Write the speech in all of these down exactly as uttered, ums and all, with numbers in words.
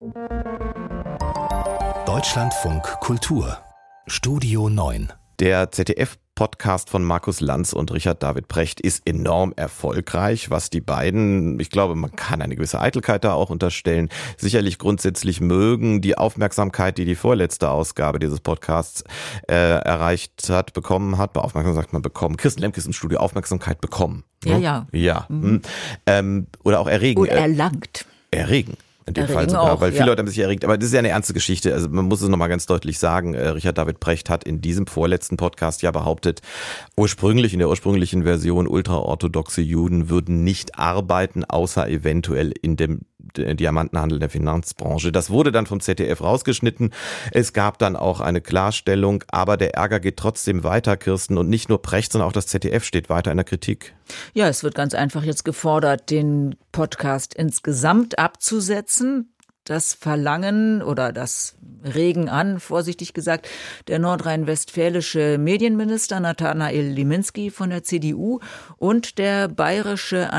Deutschlandfunk Kultur Studio neun. Der Z D F-Podcast von Markus Lanz und Richard David Precht ist enorm erfolgreich, was die beiden, ich glaube, man kann eine gewisse Eitelkeit da auch unterstellen, sicherlich grundsätzlich mögen. Die Aufmerksamkeit, die die vorletzte Ausgabe dieses Podcasts äh, erreicht hat, bekommen hat, bei Aufmerksamkeit sagt man bekommen, Kirsten Lemke ist im Studio, Aufmerksamkeit bekommen. Ja, ja. Ja. Mhm. Ähm, oder auch erregen. Oder erlangt. Erregen. In dem Erregen Fall sogar, auch, weil viele ja. Leute haben sich erregt. Aber das ist ja eine ernste Geschichte. Also man muss es nochmal ganz deutlich sagen. Richard David Precht hat in diesem vorletzten Podcast ja behauptet, ursprünglich, in der ursprünglichen Version, ultraorthodoxe Juden würden nicht arbeiten, außer eventuell in dem Diamantenhandel der Finanzbranche. Das wurde dann vom Z D F rausgeschnitten. Es gab dann auch eine Klarstellung, aber der Ärger geht trotzdem weiter, Kirsten. Und nicht nur Precht, sondern auch das Z D F steht weiter in der Kritik. Ja, es wird ganz einfach jetzt gefordert, den Podcast insgesamt abzusetzen. Das Verlangen oder das Regen an, vorsichtig gesagt, der nordrhein-westfälische Medienminister Nathanael Liminski von der C D U und der bayerische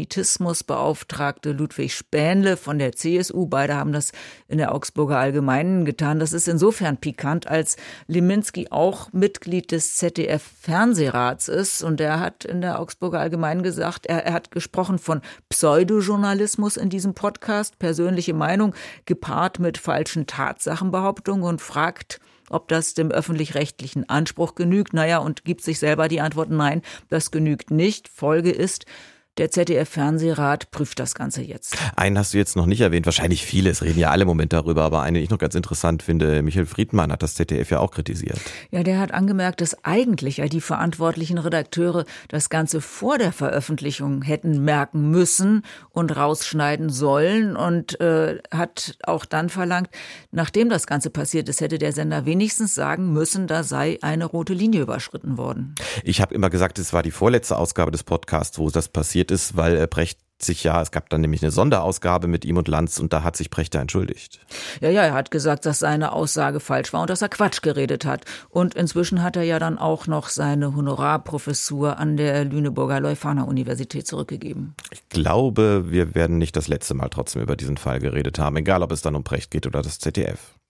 Antisemitismusbeauftragte Ludwig Spähnle von der C S U. Beide haben das in der Augsburger Allgemeinen getan. Das ist insofern pikant, als Liminski auch Mitglied des Z D F-Fernsehrats ist. Und er hat in der Augsburger Allgemeinen gesagt, er, er hat gesprochen von Pseudojournalismus in diesem Podcast, persönliche Meinung, gepaart mit falschen Tatsachenbehauptungen und fragt, ob das dem öffentlich-rechtlichen Anspruch genügt. Naja, und gibt sich selber die Antwort, nein, das genügt nicht. Folge ist, der Z D F-Fernsehrat prüft das Ganze jetzt. Einen hast du jetzt noch nicht erwähnt, wahrscheinlich viele, es reden ja alle im Moment darüber, aber einen, den ich noch ganz interessant finde, Michael Friedmann hat das Z D F ja auch kritisiert. Ja, der hat angemerkt, dass eigentlich ja die verantwortlichen Redakteure das Ganze vor der Veröffentlichung hätten merken müssen und rausschneiden sollen und äh, hat auch dann verlangt, nachdem das Ganze passiert ist, hätte der Sender wenigstens sagen müssen, da sei eine rote Linie überschritten worden. Ich habe immer gesagt, es war die vorletzte Ausgabe des Podcasts, wo das passiert ist, weil Precht sich ja, es gab dann nämlich eine Sonderausgabe mit ihm und Lanz und da hat sich Precht da entschuldigt. Ja, ja, er hat gesagt, dass seine Aussage falsch war und dass er Quatsch geredet hat. Und inzwischen hat er ja dann auch noch seine Honorarprofessur an der Lüneburger Leuphana-Universität zurückgegeben. Ich glaube, wir werden nicht das letzte Mal trotzdem über diesen Fall geredet haben, egal ob es dann um Precht geht oder das Z D F.